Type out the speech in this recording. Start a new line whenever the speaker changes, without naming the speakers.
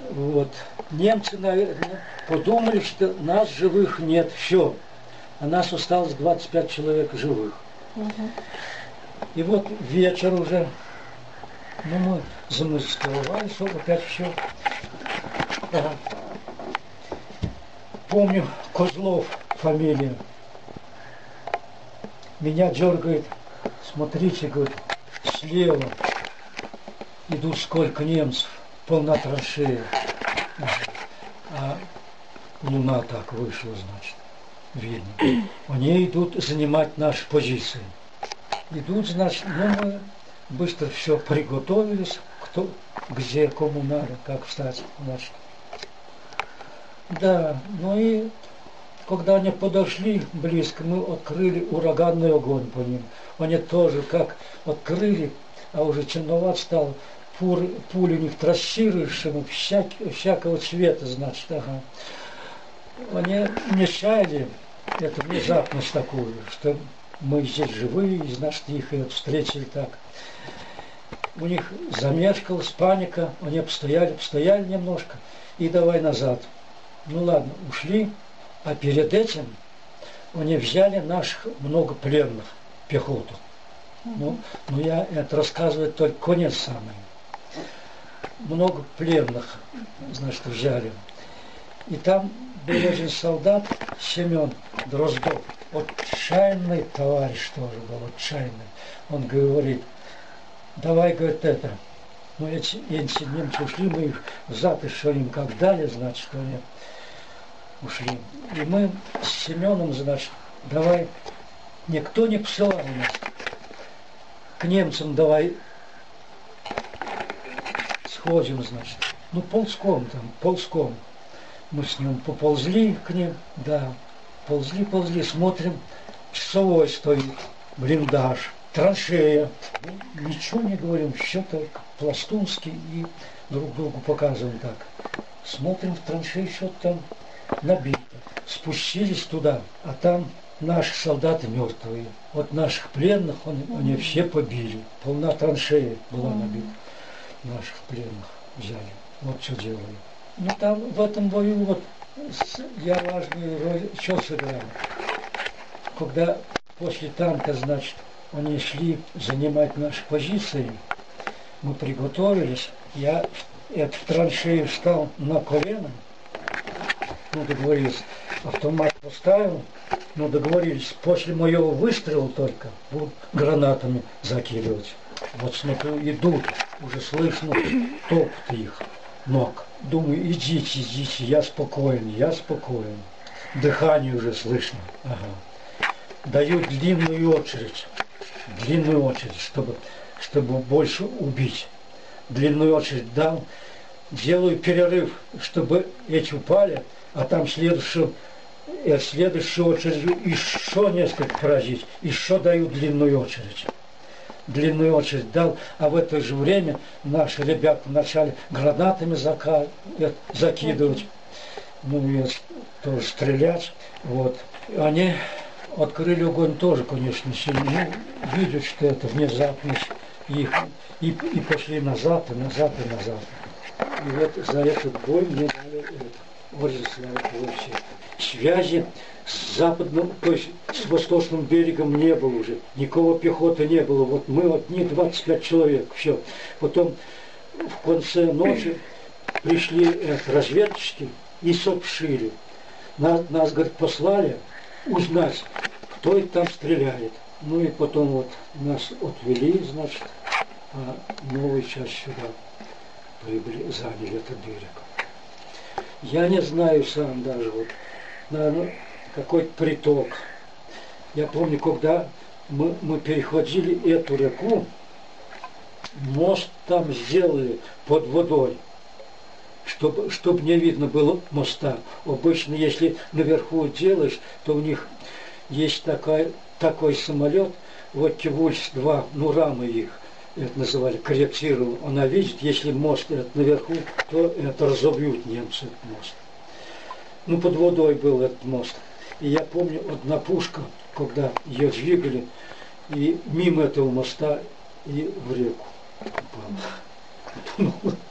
Вот. Немцы, наверное, подумали, что нас живых нет, все. А нас осталось 25 человек живых. И вот вечер уже, ну мы замаскировали, что опять все. Да. Помню, Козлов фамилия. Меня дергает, смотрите, говорит, слева идут сколько немцев, полна траншея. А луна так вышла, значит, видно. Они идут занимать наши позиции. Идут, значит, ну мы быстро все приготовились, кто, где, кому надо, как встать, значит. Да, ну и когда они подошли близко, мы открыли ураганный огонь по ним. Они тоже как открыли, а уже темноват стал, пули у них трассирующими, всякого цвета, значит, ага. Они не чаяли эту внезапность такую, что мы здесь живые, и, значит, их и встретили так. У них замешкалась паника, они постояли немножко, и давай назад. Ну ладно, ушли, а перед этим они взяли наших много пленных, пехоту. Ну я это рассказываю только конец самый. Много пленных, значит, взяли. И там был один солдат, Семен Дроздов, отчаянный товарищ тоже был, отчаянный. Он говорит, давай, говорит, это. Ну эти немцы ушли, мы их взад еще им как дали, значит, они ушли. И мы с Семеном, значит, давай, никто не посылал нас. К немцам давай сходим, значит. Ну, ползком. Мы с ним поползли к ним, да, ползли, смотрим, часовой стоит, блиндаж, траншея. Ну, ничего не говорим, все только пластунский и друг другу показываем так. Смотрим в траншею, что-то там набито. Спустились туда, а там наши солдаты мертвые. Вот наших пленных они все побили. Полна траншея была набита. Наших пленных взяли. Вот что делали. Ну там в этом бою вот я важную роль что сыграл. Когда после танка, значит, они шли занимать наши позиции, мы приготовились, я в траншею встал на колено, ну договорились, автомат поставил, ну договорились, после моего выстрела только будут гранатами закидывать. Вот смотрю, идут, уже слышно топот их ног. Думаю, идите, я спокоен. Дыхание уже слышно. Ага. Даю длинную очередь, чтобы больше убить. Длинную очередь дал, делаю перерыв, чтобы эти упали, а там следующую очередь еще несколько поразить, еще даю длинную очередь. Длинную очередь дал, а в это же время наши ребята начали гранатами закидывать, ну и тоже стрелять. Вот. Они открыли огонь тоже, конечно, сильно. Ну, видят, что это внезапность их. И пошли назад. И вот за этот бой мне дали орден славы вообще. Связи с западным, то есть с восточным берегом не было уже. Никакого пехоты не было. Вот мы одни 25 человек. Все. Потом в конце ночи пришли разведчики и сообщили. Нас, говорит, послали узнать, кто это там стреляет. Ну и потом вот нас отвели, значит, а новую часть сюда прибыли, заняли этот берег. Я не знаю сам даже, вот, наверное, какой-то приток. Я помню, когда мы переходили эту реку, мост там сделали под водой, чтобы не видно было моста. Обычно, если наверху делаешь, то у них есть такой самолет, вот Тивульс-2, ну рамы их, это называли, корректировал. Она видит, если мост этот наверху, то это разобьют немцы этот мост. Ну, под водой был этот мост. И я помню, одна пушка, когда ее двигали, и мимо этого моста и в реку упала.